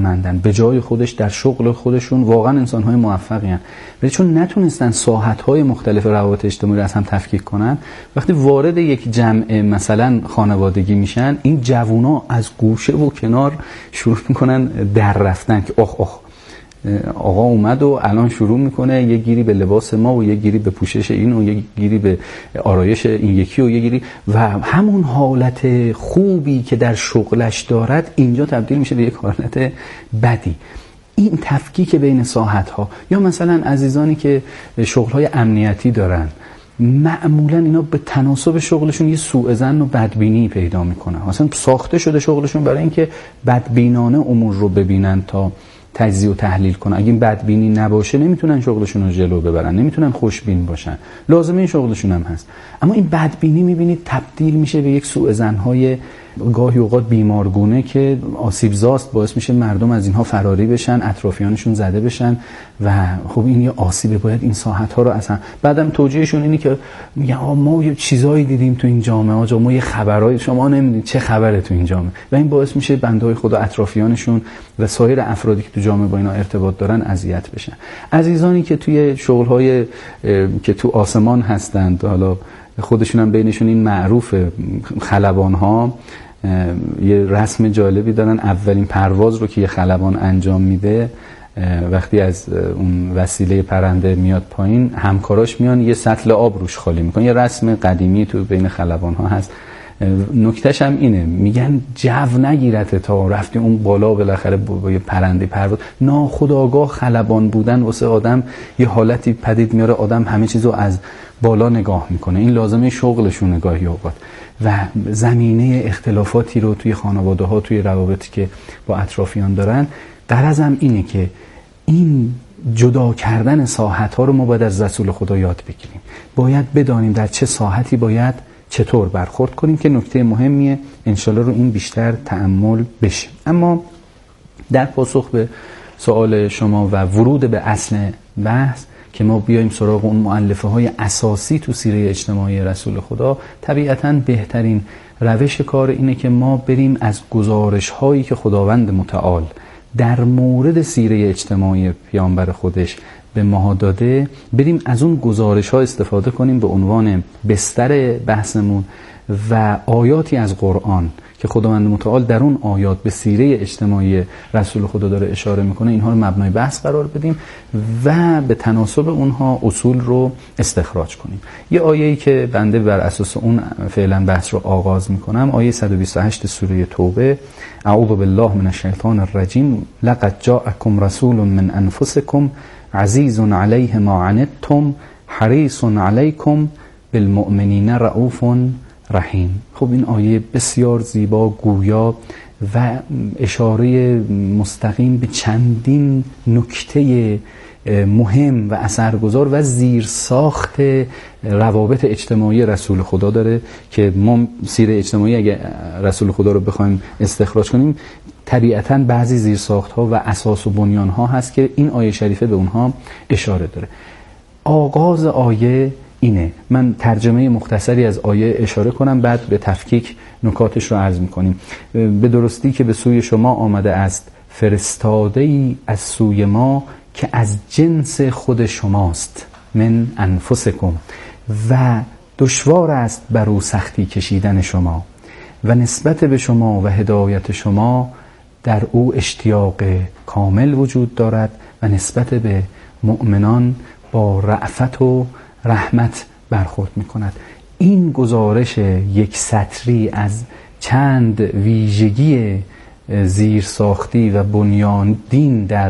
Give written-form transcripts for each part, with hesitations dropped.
توانمندن، به جای خودش در شغل خودشون واقعا انسان‌های موفقی هستند، ولی چون نتونستن ساحت‌های مختلف روابط اجتماعی رو از هم تفکیک کنن، وقتی وارد یک جمع مثلا خانوادگی میشن، این جوونا از گوشه و کنار شروع میکنن در رفتن که آخ آقا اومد و الان شروع میکنه یه گیری به لباس ما و یه گیری به پوشش این و یه گیری به آرایش این یکی و یه گیری، و همون حالت خوبی که در شغلش دارد اینجا تبدیل میشه به یک حالت بدی. این تفکیک بین ساحت‌ها، یا مثلا عزیزانی که شغل‌های امنیتی دارن، معمولا اینا به تناسب شغلشون یه سوء ظن و بدبینی پیدا میکنن، مثلا ساخته شده شغلشون برای اینکه بدبینانه امور رو ببینن تا تجزیه و تحلیل کنن. اگه این بدبینی نباشه نمیتونن شغلشون رو جلو ببرن، نمیتونن خوشبین باشن، لازمه این شغلشون هم هست. اما این بدبینی میبینید تبدیل میشه به یک سوء ظن‌های گاهی اوقات بیمارگونه که آسیبزاست، باعث میشه مردم از اینها فراری بشن، اطرافیانشون زده بشن و خب این یه آسیبه. باید این ساحت‌ها رو اصلا بعدم توجیهشون اینی که میگن ما یه چیزایی دیدیم تو این جامعه، آقا ما یه خبرایی، شما نمیدونید چه خبره تو این جامعه، و این باعث میشه بنده‌های خدا، اطرافیانشون و سایر افرادی که تو جامعه با اینا ارتباط دارن اذیت بشن. عزیزانی که توی شغل‌های که تو آسمان هستند، حالا خودشون هم بینشون این معروفه، خلبان‌ها یه رسم جالبی دارن. اولین پرواز رو که یه خلبان انجام میده، وقتی از اون وسیله پرنده میاد پایین، همکاراش میان یه سطل آب روش خالی میکنن. یه رسم قدیمی تو بین خلبان‌ها هست. نکتهش هم اینه، میگن جو نگیرته تا رفتی اون بالا بالاخره با یه پرنده پرواز. ناخودآگاه خلبان بودن واسه آدم یه حالتی پدید میاره، آدم همه چیزو از بالا نگاه میکنه. این لازمه شغلشون نگاهی اوقات، و زمینه اختلافاتی رو توی خانواده ها، توی روابطی که با اطرافیان دارن. غرضم اینه که این جدا کردن ساحت ها رو ما باید از رسول خدا یاد بگیریم. باید بدانیم در چه ساحتی باید چطور برخورد کنیم، که نکته مهمیه. انشالله رو این بیشتر تأمل بشیم. اما در پاسخ به سوال شما و ورود به اصل بحث، که ما بیایم سراغ اون مؤلفه های اساسی تو سیره اجتماعی رسول خدا، طبیعتاً بهترین روش کار اینه که ما بریم از گزارش هایی که خداوند متعال در مورد سیره اجتماعی پیامبر خودش به ما داده، بریم از اون گزارش ها استفاده کنیم به عنوان بستر بحثمون، و آیاتی از قرآن که خداوند متعال در اون آیات به سیره اجتماعی رسول خدا داره اشاره میکنه، اینها رو مبنای بحث قرار بدیم و به تناسب اونها اصول رو استخراج کنیم. یه آیه‌ای که بنده بر اساس اون فعلا بحث رو آغاز میکنم، آیه 128 سوره توبه: اعوذ بالله من الشیطان الرجیم، لقد جاءکم رسول من انفسکم عزیز علیه ما عنتم حریص علیکم بالمؤمنین رؤوف رحیم. خب این آیه بسیار زیبا، گویا و اشاره مستقیم به چندین نکته مهم و اثرگذار و زیرساخت روابط اجتماعی رسول خدا داره که ما سیره اجتماعی اگه رسول خدا رو بخوایم استخراج کنیم، طبیعتاً بعضی زیرساخت‌ها و اساس و بنیان‌ها هست که این آیه شریفه به اونها اشاره داره. آغاز آیه اینه. من ترجمه مختصری از آیه اشاره کنم، بعد به تفکیک نکاتش رو عرض می‌کنیم. به درستی که به سوی شما آمده است فرستاده‌ای از سوی ما که از جنس خود شماست، من انفسکم، و دشوار است بر او سختی کشیدن شما و نسبت به شما و هدایت شما در او اشتیاق کامل وجود دارد و نسبت به مؤمنان با رأفت و رحمت برخورد می‌کند. این گزارش یک سطری از چند ویژگی زیرساختی و بنیادین در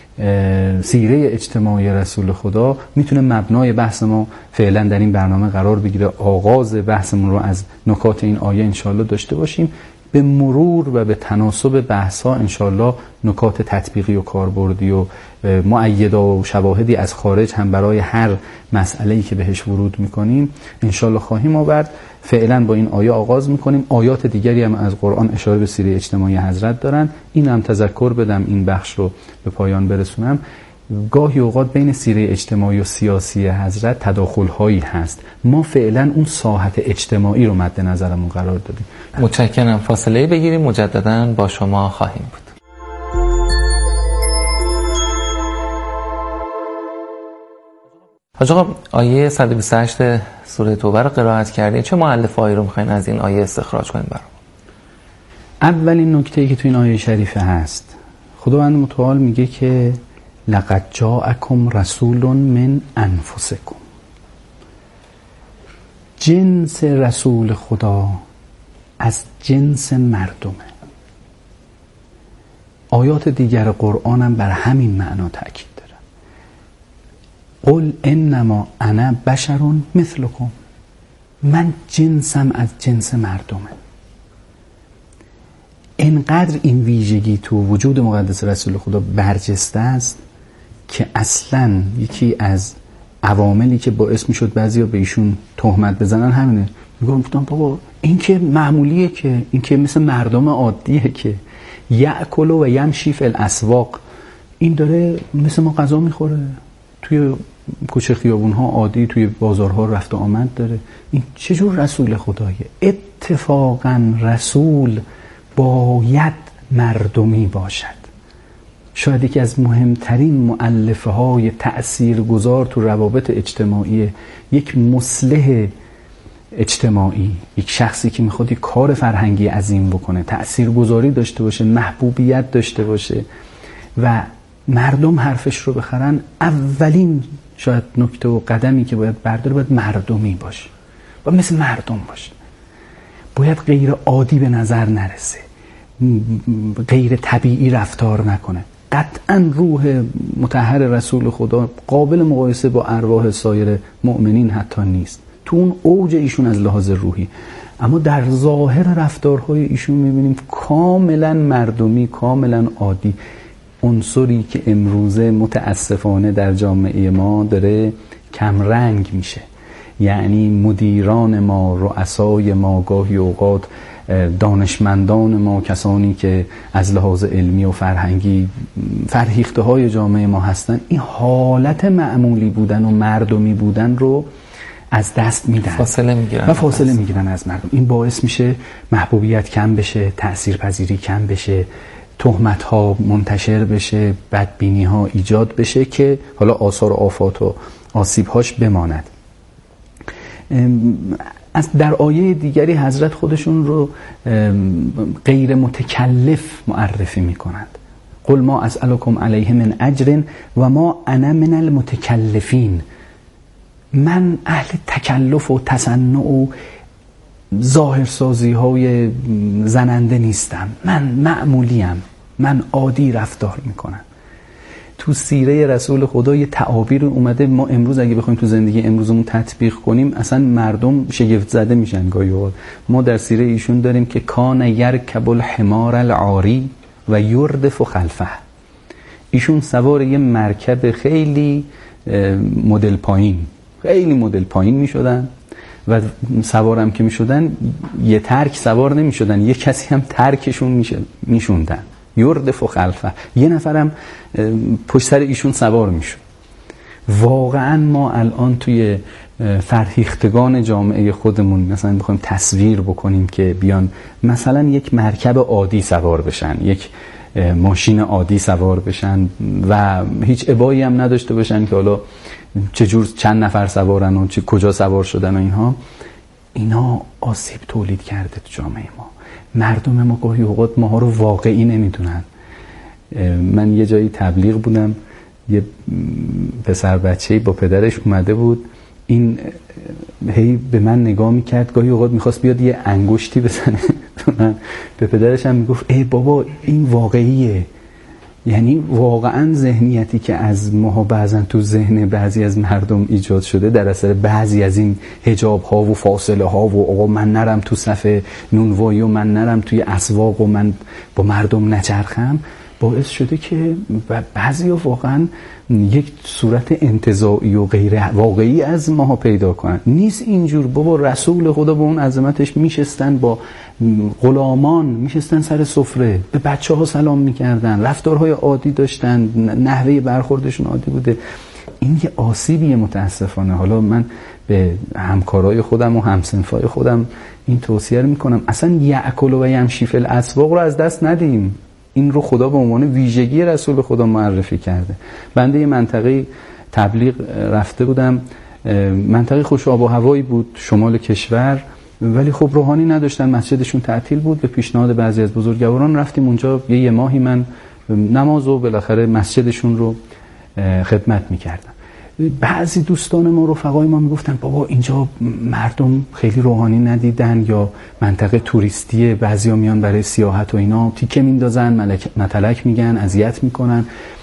سیره اجتماعی رسول خدا میتونه مبنای بحث ما فعلا در این برنامه قرار بگیره. آغاز بحثمون رو از نکات این آیه انشالله داشته باشیم، به مرور و به تناسب بحث‌ها انشالله نکات تطبیقی و کاربردی و مؤیده و شواهدی از خارج هم برای هر مسئله‌ای که بهش ورود می‌کنیم انشالله خواهیم آورد. فعلا با این آیه آغاز می‌کنیم. آیات دیگری هم از قرآن اشاره به سیره اجتماعی حضرت دارن. این هم تذکر بدم، این بخش رو به پایان برسونم. گاهی اوقات بین سیره اجتماعی و سیاسی حضرت تداخل‌هایی هست. ما فعلا اون ساحت اجتماعی رو مد نظرمون قرار دادیم. متشکرم. فاصله بگیریم، مجددا با شما خواهیم بود. حاج آقا آیه 128 سوره توبه رو قرائت کردین، چه مؤلفه‌ای رو می‌خواین از این آیه استخراج کنین برام؟ اولین نکته‌ای که تو این آیه شریفه هست، خداوند متعال میگه که لقد جاءکم رسول من انفسکم. جنس رسول خدا از جنس مردمه. آیات دیگر قرآن هم بر همین معنا تاکید داره. قل انما انا بشر مثلکم، من جنسم از جنس مردمه. اینقدر این ویژگی تو وجود مقدس رسول خدا برجسته است که اصلاً یکی از عواملی که باعث میشد بعضیا به ایشون تهمت بزنن همینه. میگفتن بابا این که معمولیه، که این که مثل مردم عادیه، که یأکل و یمشی فی الاسواق، این داره مثل ما غذا میخوره، توی کوچه خیابون‌ها عادی، توی بازارها رفت و آمد داره. این چجور رسول خدایه؟ اتفاقاً رسول باید مردمی باشد. شاید یکی از مهمترین مؤلفه‌های تأثیرگذار تو روابط اجتماعی، یک مصلح اجتماعی، یک شخصی که میخواد یک کار فرهنگی عظیم بکنه، تأثیرگذاری داشته باشه، محبوبیت داشته باشه و مردم حرفش رو بخرن، اولین شاید نکته و قدمی که باید برداره باید مردمی باشه، باید مثل مردم باشه، باید غیر عادی به نظر نرسه، غیر طبیعی رفتار نکنه. قطعا روح مطهر رسول خدا قابل مقایسه با ارواح سایر مؤمنین حتی نیست، تو اون اوج ایشون از لحاظ روحی، اما در ظاهر رفتارهای ایشون میبینیم کاملا مردمی، کاملا عادی. عنصری که امروزه متاسفانه در جامعه ما داره کمرنگ میشه، یعنی مدیران ما، رؤسای ما، گاهی اوقات دانشمندان ما، کسانی که از لحاظ علمی و فرهنگی فرهیخته های جامعه ما هستن، این حالت معمولی بودن و مردمی بودن رو از دست میدن، فاصله میگیرن از مردم. این باعث میشه محبوبیت کم بشه، تأثیرپذیری کم بشه، تهمت ها منتشر بشه، بدبینی ها ایجاد بشه که حالا آثار و آفات و آسیب هاش بماند. در آیه دیگری حضرت خودشون رو غیر متکلف معرفی میکنند. قل ما اسألکم علیه من اجر و ما انا من المتکلفین. من اهل تکلف و تصنع و ظاهرسازی های زننده نیستم، من معمولیم، من عادی رفتار میکنم. تو سیره رسول خدا یه تعابیر اومده، ما امروز اگه بخوایم تو زندگی امروزمون تطبیق کنیم اصلا مردم شگفت زده میشن گاهی اوقات. ما در سیره ایشون داریم که کان یرکب الحمار العاری و یردف خلفه. ایشون سوار یه مرکب خیلی مدل پایین، خیلی مدل پایین میشدن و سوارم که میشدن یه ترک سوار نمیشدن، یه کسی هم ترکشون میشوندن. یردف و خلفه، یه نفرم پشت سر ایشون سوار میشد. واقعا ما الان توی فرهیختگان جامعه خودمون مثلا بخوایم تصویر بکنیم که بیان مثلا یک مرکب عادی سوار بشن، یک ماشین عادی سوار بشن و هیچ ابایی هم نداشته باشن که حالا چجور چند نفر سوارن و کجا سوار شدن و اینها، اینا آسیب تولید کرده تو جامعه ما. مردم ما گاهی اوقات ماها رو واقعی نمیدونن. من یه جایی تبلیغ بودم، یه پسر بچه‌ای با پدرش اومده بود، این هی به من نگاه میکرد، گاهی اوقات میخواست بیاد یه انگشتی بزنه من به پدرش هم میگفت ای بابا این واقعیه. یعنی واقعا ذهنیتی که از ماها بعضن تو ذهن بعضی از مردم ایجاد شده در اثر بعضی از این حجاب ها و فاصله ها و آقا من نرم تو صف نونوایی و من نرم توی اسواق و من با مردم نچرخم، باعث شده که بعضی واقعا یک صورت انتزاعی و غیر واقعی از ماها پیدا کنن. نیست اینجور. بابا رسول خدا با اون عظمتش میشستن با غلامان، میشستن سر سفره، به بچه ها سلام میکردن، رفتارهای عادی داشتن، نحوه برخوردشون عادی بوده. این یه آسیبیه متاسفانه. حالا من به همکارای خودم و همسنفای خودم این توصیه رو میکنم اصلا یأکل و یمشی فی الاسواق رو از دست ندیم. این رو خدا به عنوان ویژگی رسول خدا معرفی کرده. بنده یه منطقه تبلیغ رفته بودم. منطقه خوش آب و هوایی بود، شمال کشور، ولی خب روحانی نداشتن، مسجدشون تعطیل بود. به پیشنهاد بعضی از بزرگواران رفتیم اونجا. یه ماهی من نماز و بالاخره مسجدشون رو خدمت میکردم. بعضی دوستان ما، رفقای ما میگفتن بابا اینجا مردم خیلی روحانی ندیدن یا منطقه توریستیه، بعضیا میان برای سیاحت و اینا، تیکه میندازن، متلک میگن، اذیت میکنن.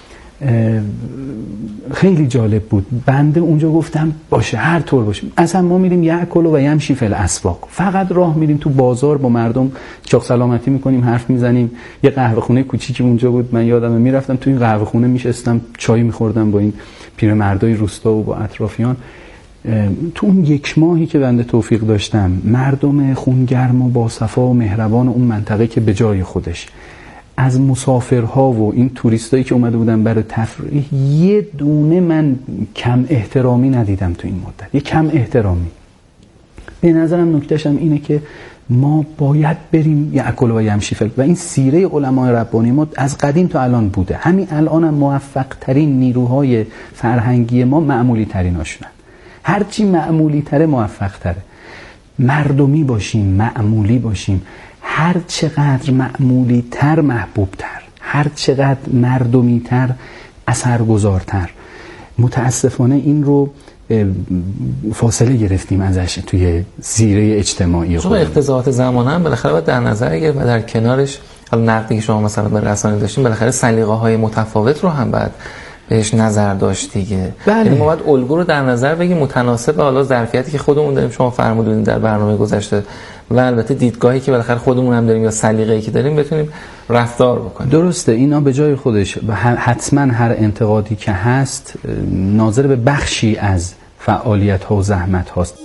خیلی جالب بود. بنده اونجا گفتم باشه هر طور باشه، اصلا ما میریم یأکل و یمشی فی الاسواق، فقط راه میریم تو بازار با مردم چاق سلامتی میکنیم، حرف میزنیم. یه قهوه خونه کوچیکی اونجا بود، من یادمه میرفتم تو این قهوه خونه میشستم چای میخوردم با این پیرمردای روستا و با اطرافیان. تو اون 1 ماهی که بنده توفیق داشتم، مردم خونگرم و باصفا و مهربان اون منطقه که به جای خودش، از مسافرها و این توریستایی که اومده بودن برای تفریح، یه دونه من کم احترامی ندیدم تو این مدت. یه کم احترامی. به نظرم نکتهش هم اینه که ما باید بریم یأکل و یمشی و این سیره علمای ربانی ما از قدیم تا الان بوده. همین الان هم موفق ترین نیروهای فرهنگی ما معمولی ترین هاشونن. هرچی معمولی تره موفق تره. مردمی باشیم، معمولی باشیم، هر چقدر معمولی تر محبوب تر، هر چقدر مردمی تر اثرگذارتر. متاسفانه این رو فاصله گرفتیم ازش توی زیره اجتماعی خودمون. اقتضاعات زمانه هم بالاخره باید در نظر گرفت و در کنارش، حالا نقدی که شما مثلا به رسانه داشتین، بالاخره سلیقه‌های متفاوت رو هم باید بهش نظر داشت دیگه. بله. یعنی ما باید الگو رو در نظر بگیریم متناسب حالا ظرفیتی که خودمون داریم، شما فرمودین در برنامه گذشته، و البته دیدگاهی که بالاخره خودمون هم داریم یا سلیقه‌ای که داریم، بتونیم رفتار بکنیم. درسته، اینا به جای خودش. و حتما هر انتقادی که هست ناظر به بخشی از فعالیت‌ها و زحمت هاست.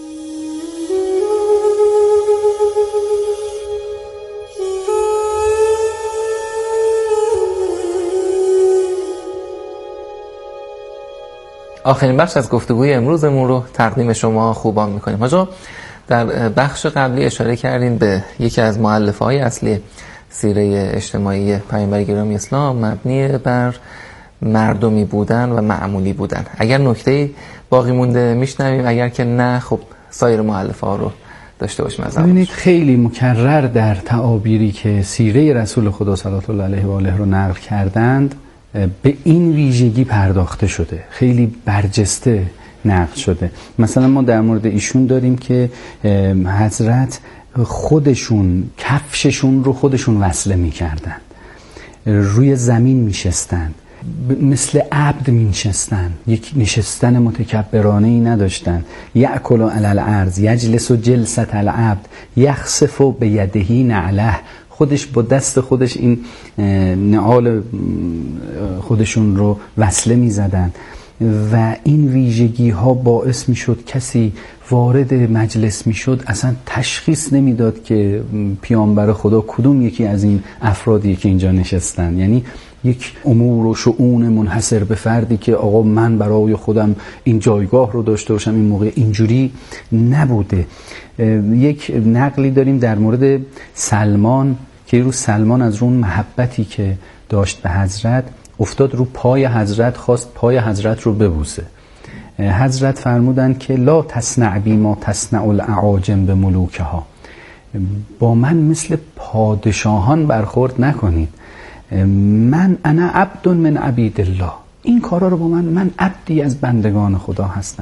آخرین بخش از گفتگوی امروزمون رو تقدیم شما خوبان میکنیم. حاجا در بخش قبلی اشاره کردین به یکی از مؤلفه‌های اصلی سیره اجتماعی پیامبر گرامی اسلام، مبنی بر مردمی بودن و معمولی بودن. اگر نکته‌ای باقی مونده میشنویم، اگر که نه خب سایر مؤلفه‌ها رو داشته باشیم. ببینید خیلی مکرر در تعابیری که سیره رسول خدا صلی الله علیه و آله رو نقل کردند به این ویژگی پرداخته شده، خیلی برجسته نقل شده. مثلا ما در مورد ایشون داریم که حضرت خودشون کفششون رو خودشون وصله می‌کردند، روی زمین می‌شستند، مثل عبد می‌نشستند، یک نشستن متکبرانه‌ای نداشتند. یأکل علی الارض یجلس جلسة العبد یخسف بیده نعله، خودش با دست خودش این نعال خودشون رو وصله می زدن و این ویژگی ها باعث می شد کسی وارد مجلس می شد اصلا تشخیص نمی داد که پیامبر خدا کدوم یکی از این افرادی که اینجا نشستن. یعنی یک امور و شؤون منحصر به فردی که آقا من برای خودم این جایگاه رو داشته باشم این موقع، اینجوری نبوده. یک نقلی داریم در مورد سلمان که رو سلمان از اون محبتی که داشت به حضرت افتاد رو پای حضرت، خواست پای حضرت رو ببوسه. حضرت فرمودند که لا تصنع بی ما تصنع الاعاجم به ملوکها، با من مثل پادشاهان برخورد نکنید. انا عبد من عبید الله، این کارا رو با من عبدی از بندگان خدا هستم.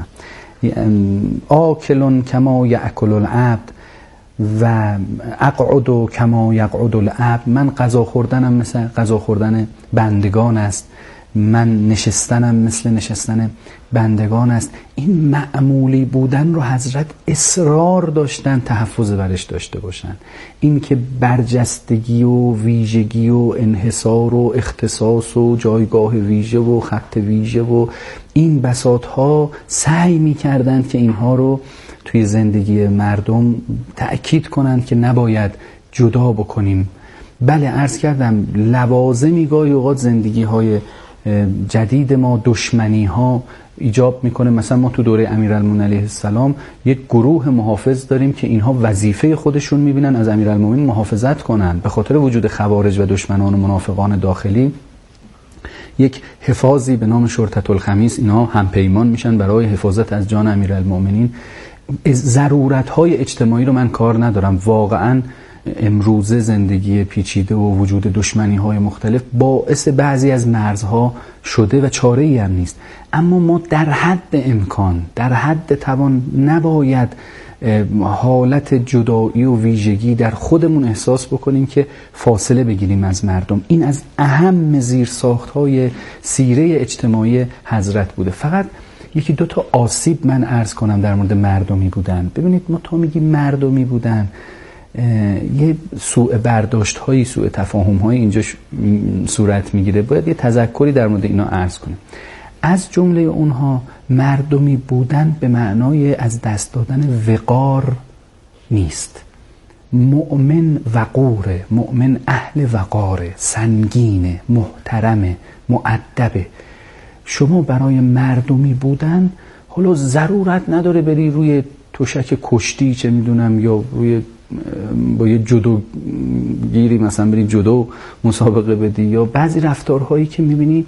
آکلون کما یأکل العبد و اقعد کما یقعد العبد، من غذا خوردنم مثل غذا خوردن بندگان است، من نشستنم مثل نشستن بندگان است. این معمولی بودن رو حضرت اصرار داشتن تحفظ برش داشته باشن. این که برجستگی و ویژگی و انحصار و اختصاص و جایگاه ویژه و خط ویژه و این بساطها سعی می کردن که اینها رو توی زندگی مردم تأکید کنند که نباید جدا بکنیم. بله عرض کردم لوازمی گاهی اوقات زندگی های جدید ما دشمنی ها ایجاب میکنه. مثلا ما تو دوره امیرالمومنین علیه السلام یک گروه محافظ داریم که اینها وظیفه خودشون میبینن از امیرالمومنین محافظت کنن. به خاطر وجود خوارج و دشمنان و منافقان داخلی یک حفاظی به نام شرطة الخمیس، اینا هم پیمان میشن برای حفاظت از جان امیرالمؤمنین. ضرورت‌های اجتماعی رو من کار ندارم. واقعاً امروزه زندگی پیچیده و وجود دشمنی‌های مختلف باعث بعضی از مرزها شده و چاره‌ای هم نیست، اما ما در حد امکان، در حد توان نباید حالت جدایی و ویژگی در خودمون احساس بکنیم که فاصله بگیریم از مردم. این از اهم زیرساخت‌های سیره اجتماعی حضرت بوده. فقط یکی دو تا آسیب من عرض کنم در مورد مردمی بودن. ببینید ما تا میگیم مردمی بودن، یه سوء برداشت هایی، سوء تفاهم هایی اینجا صورت میگیره. باید یه تذکری در مورد اینا عرض کنیم. از جمله اونها مردمی بودن به معنای از دست دادن وقار نیست. مؤمن وقوره، مؤمن اهل وقاره، سنگینه، محترمه، مؤدبه. شما برای مردمی بودن حالا ضرورت نداره بری روی تشک کشتی چه میدونم، یا روی با یه جودو گیری مثلا بری جودو مسابقه بدی، یا بعضی رفتارهایی که میبینی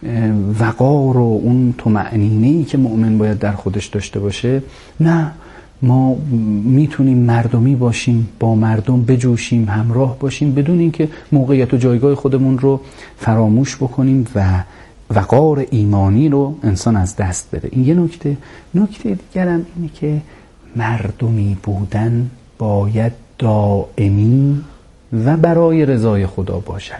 وقار و اون طمأنینه‌ای که مؤمن باید در خودش داشته باشه. نه، ما میتونیم مردمی باشیم، با مردم بجوشیم، همراه باشیم، بدون اینکه موقعیت و جایگاه خودمون رو فراموش بکنیم و وقار ایمانی رو انسان از دست بده. این یه نکته. نکته دیگرم اینه که مردمی بودن باید دائمی و برای رضای خدا باشد،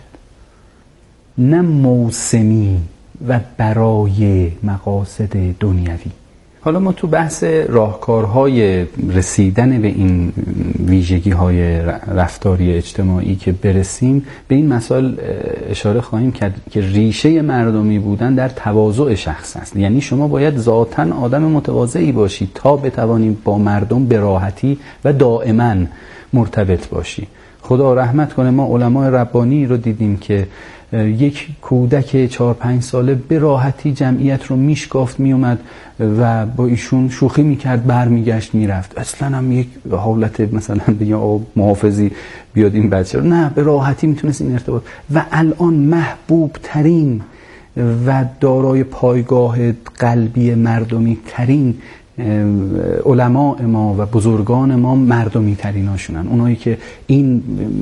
نه موسمی و برای مقاصد دنیوی. حالا ما تو بحث راهکارهای رسیدن به این ویژگی‌های رفتاری اجتماعی که برسیم، به این مسائل اشاره خواهیم کرد که ریشه مردمی بودن در تواضع شخص است. یعنی شما باید ذاتاً آدم متواضعی باشی تا بتوانید با مردم به راحتی و دائما مرتبط باشی. خدا رحمت کنه، ما علمای ربانی رو دیدیم که یک کودک 4-5 ساله به راحتی جمعیت رو میشکافت، میومد و با ایشون شوخی میکرد، برمیگشت میرفت. اصلا هم یک حالت مثلا بگم محافظی بیاد این بچه رو، نه، به راحتی میتونست این ارتباط. و الان محبوب ترین و دارای پایگاه قلبی مردمی ترین علماء ما و بزرگان ما مردمی تریناشونن، اونایی که این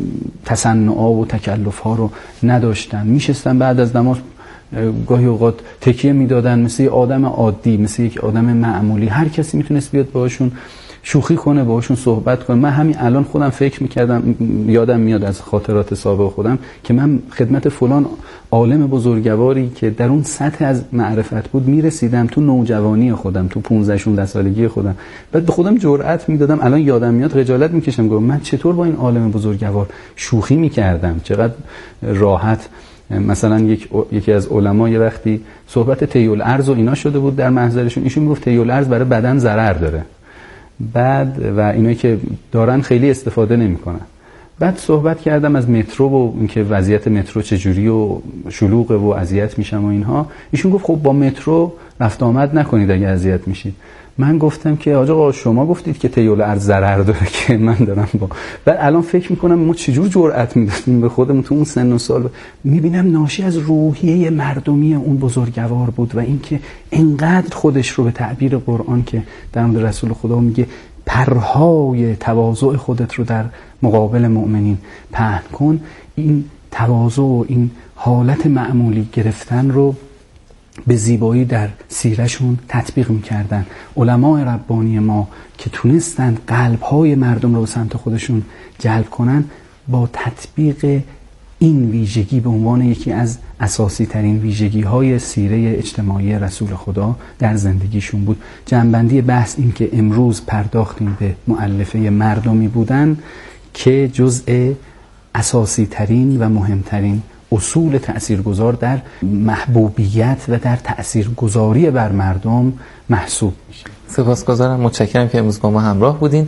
تصنعا و تکلف ها رو نداشتن، میشستن بعد از نماز گاهی اوقات تکیه میدادن، مثل یک آدم عادی، مثل یک آدم معمولی. هر کسی میتونست بیاد باهاشون شوخی کنه، باهاشون صحبت کنه. من همین الان خودم فکر میکردم، یادم میاد از خاطرات سابق خودم که من خدمت فلان عالم بزرگواری که در اون سطح از معرفت بود میرسیدم تو نوجوانی خودم، تو 15-16 سالگی خودم. بعد به خودم جرأت میدادم، الان یادم میاد خجالت میکشم، گفتم من چطور با این عالم بزرگوار شوخی میکردم، چقدر راحت. مثلا یکی از علما یه وقتی صحبت طی الارض و اینا شده بود در محضرشون، ایشون میگفت طی الارض برای بدن ضرر داره، بعد و اینایی که دارن خیلی استفاده نمیکنن. بعد صحبت کردم از مترو و اینکه وضعیت مترو چجوری و شلوغه و اذیت میشم و اینها. ایشون گفت خب با مترو رفت آمد نکنید اگه اذیت میشید. من گفتم که آقا شما گفتید که طی الارض ضرر داره که من دارم با. بعد الان فکر میکنم ما چجور جرأت میدادیم به خودمون تو اون سن و سال. میبینم ناشی از روحیه مردمی اون بزرگوار بود و اینکه انقدر خودش رو به تعبیر قرآن که در مورد رسول خدا میگه پرهای تواضع خودت رو در مقابل مؤمنین پهن کن، این تواضع و این حالت معمولی گرفتن رو به زیبایی در سیرشون تطبیق میکردن. علمای ربانی ما که تونستند قلبهای مردم رو به سمت خودشون جلب کنن، با تطبیق این ویژگی به عنوان یکی از اساسی ترین ویژگی های سیره اجتماعی رسول خدا در زندگیشون بود. جنبندی بحث این که امروز پرداختیم به مؤلفه مردمی بودن که جزء اساسی ترین و مهمترین اصول تأثیرگذار در محبوبیت و در تأثیرگذاری بر مردم محسوب میشه. سپاسگزارم، متشکرم که امروز با ما همراه بودین.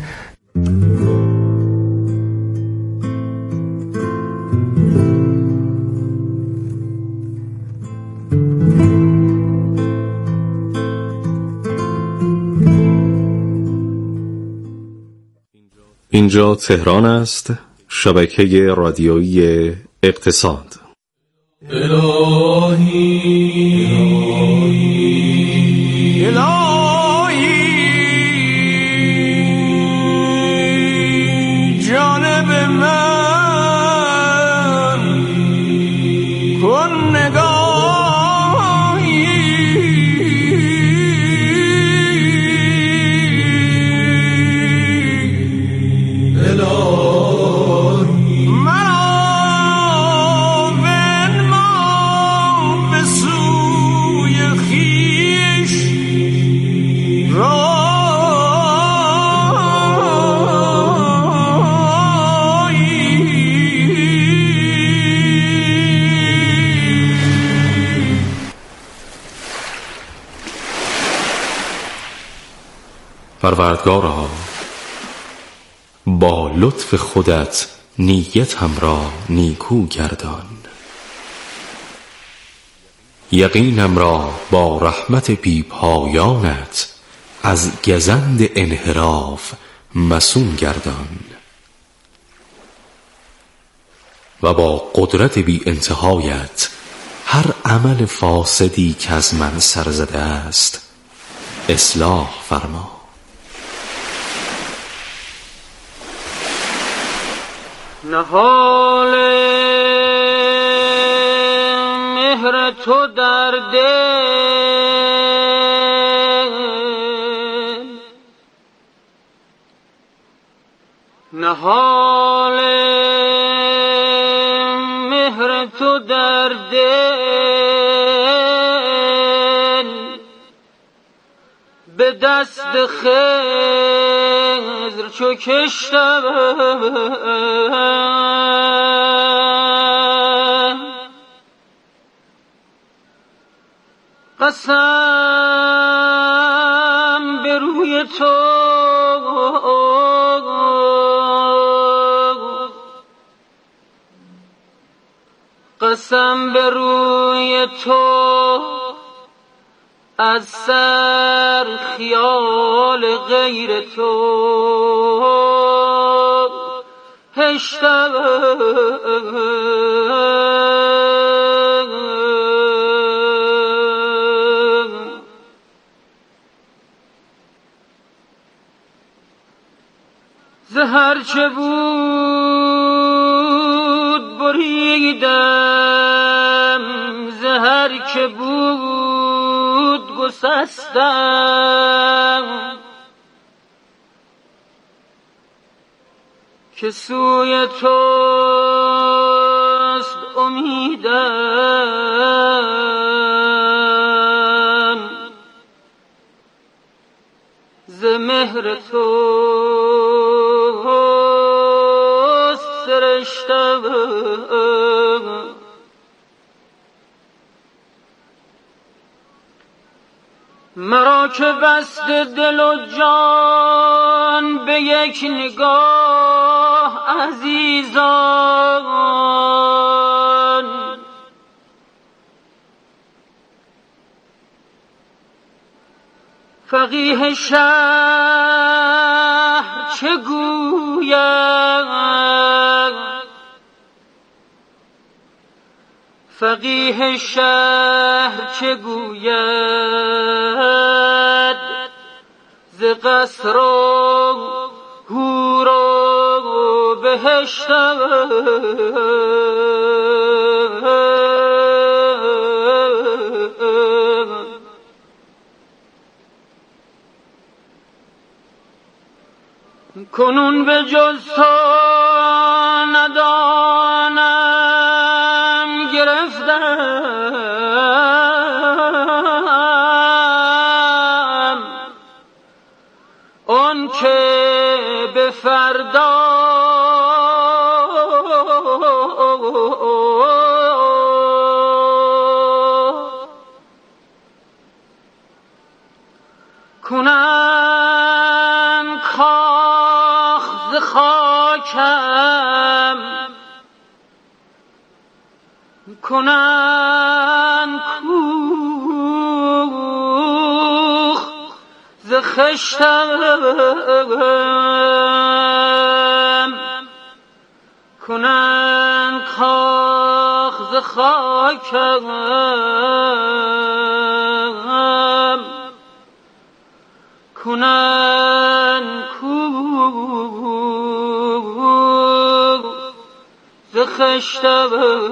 اینجا تهران است، شبکه رادیویی اقتصاد. جانب من کن نگاهی الهی مرا بنما به سوی خویش پروردگارا، با لطف خودت نیتم را نیکو گردان، یقینم را با رحمت بی پایانت از گزند انحراف مصون گردان و با قدرت بی انتهایت هر عمل فاسدی که از من سر زده است اصلاح فرما. نهال مهر تو در دل، نهال مهر تو در دل، به دست خضر چو کشتم قسم به روی تو، قسم به روی تو، از سر خیال غیر تو هشتم زهر چه بود بریدم، زهر که بود گسستم، که سوی توست امیدم، ز مهر توست سرشتم. مرا که بسته دل و جان به یک نگاه عزیزان، فقیه شهر چه گوید، فقیه شهر چه گوید، ز قصر و حور و بهشتم کنون به جز تو ندانم گرفتم آن که به فردا کنن کاخ ز خاکم، کنن کوخ ز خشتم، کنن کاخ ز خاکم کنن کوه ز خشتم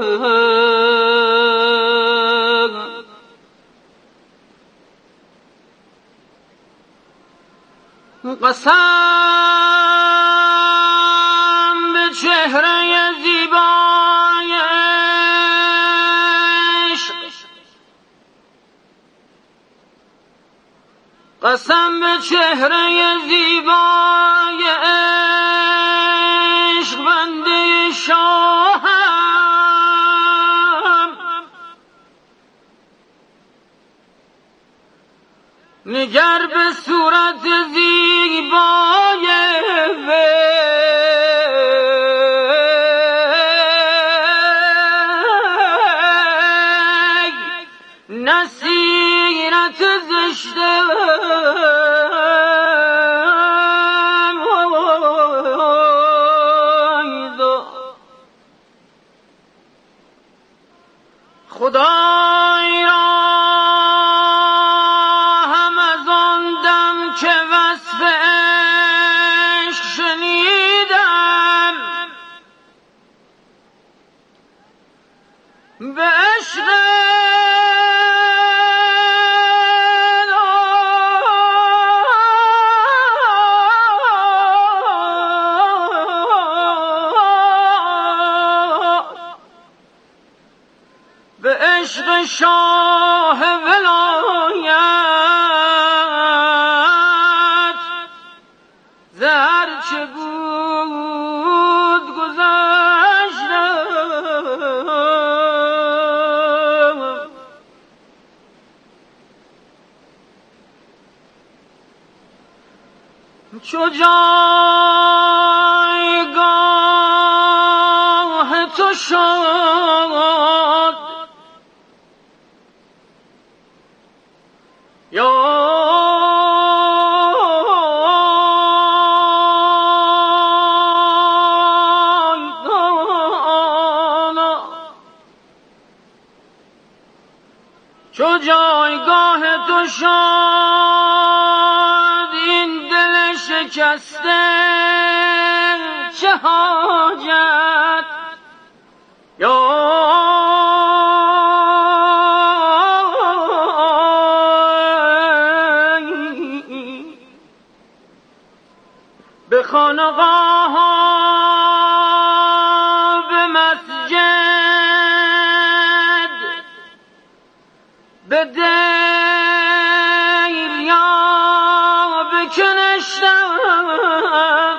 قسم به چهره زیبای عشق، قسم به چهره زیبای عشق بنده شاهم، نگر به صورت زیبای وی نصیرت زشتم خدای را هم از آن دم که وصف عشق شنیدم به عشق عشق شاه ولایت ز هر چه بود گذشتم، چو جایگاه تو شد یا چو جایگاه تو شد این دل شکسته چه حاجت یا به خانقاه ها به مسجد به دیر یا به کنشتم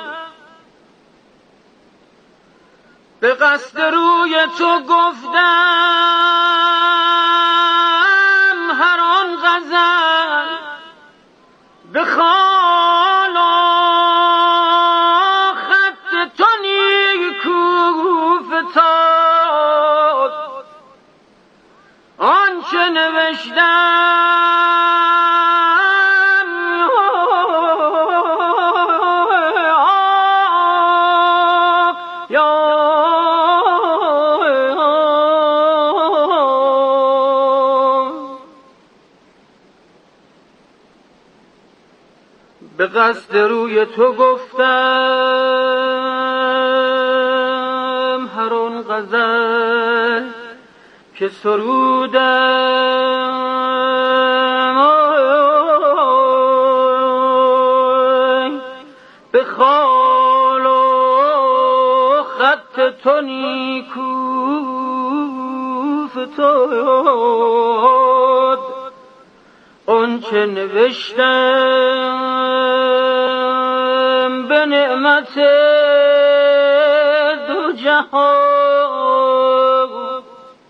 به قصد روی تو گفتم هر آن غزل به آنچه نوشتم یا به قصد روی تو گفتم هر آن غزل که سرودم به خال و خط تو نیکو فتاد، آنچه نوشتم به نعمت دو جهان،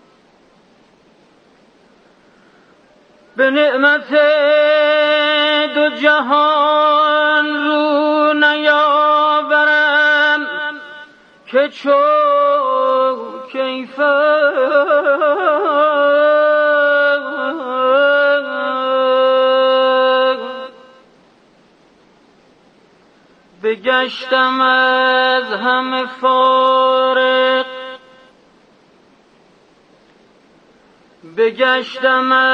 به نعمت دو جهان رو نیاورم که چون کیفر بگشتم از همه فارغ بگشتم